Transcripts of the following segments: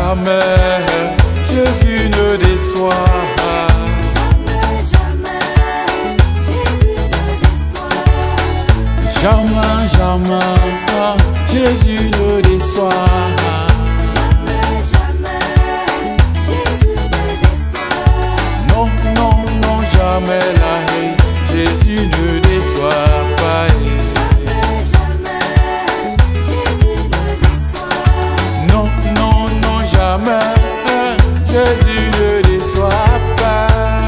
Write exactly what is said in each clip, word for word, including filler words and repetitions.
jamais, Jésus ne déçoit. Jamais, jamais, Jésus ne déçoit. Jamais, jamais, Jésus ne déçoit. Non, non, non, jamais là, Jésus ne déçoit pas. Jamais, jamais, Jésus ne déçoit. Non, non, non, jamais, Jésus ne déçoit pas.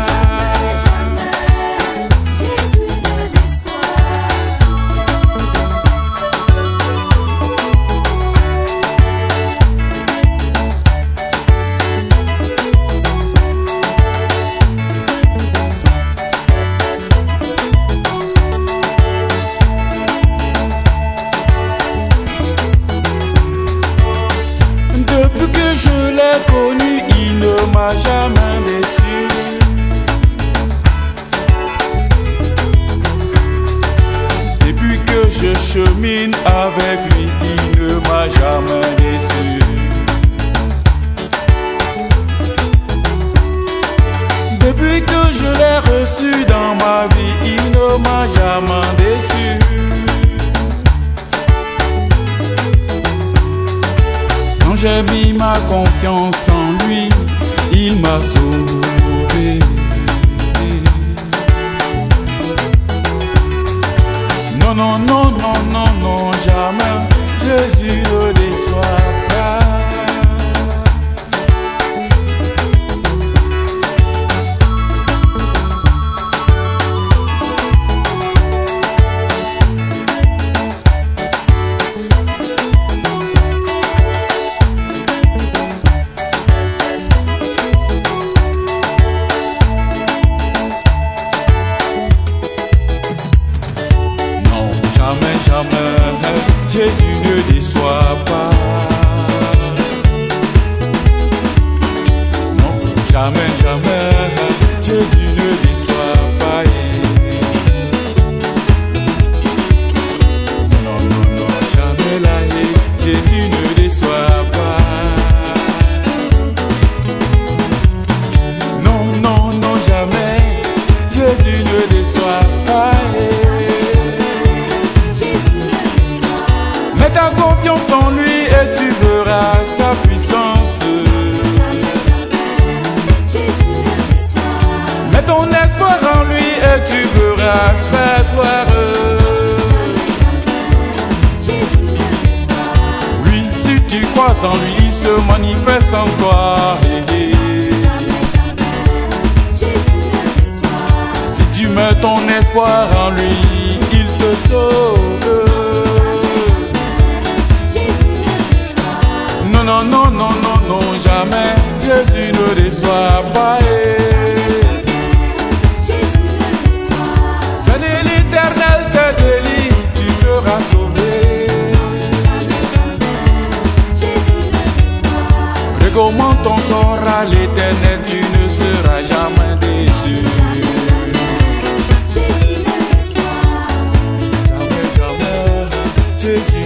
Depuis que je l'ai connu, il ne m'a jamais déçu. Depuis que je chemine avec lui, il ne m'a jamais déçu. Depuis que je l'ai reçu dans ma vie, il ne m'a jamais déçu. Quand j'ai mis ma confiance en lui, il m'a sauvé. Non, non, non, non, non, non, jamais Jésus ne déçoit pas. Jamais, jamais, Jésus ne déçoit pas. Non, jamais, jamais, Jésus ne déçoit pas. Non, non, non, jamais là, Jésus ne déçoit pas. Non, non, non, jamais, Jésus ne déçoit pas. Mets ta confiance en lui et tu verras sa puissance. Mets ton espoir en lui et tu verras sa gloire. Oui, si tu crois en lui, il se manifeste en toi. Si tu mets ton espoir en lui, il te sauve. Non, non, non, non, non, non, jamais Jésus ne déçoit pas. Fais de l'Éternel tes délices, tu seras sauvé. Recommande ton sort à l'Éternel, tu ne seras jamais déçu. Jamais, jamais, Jésus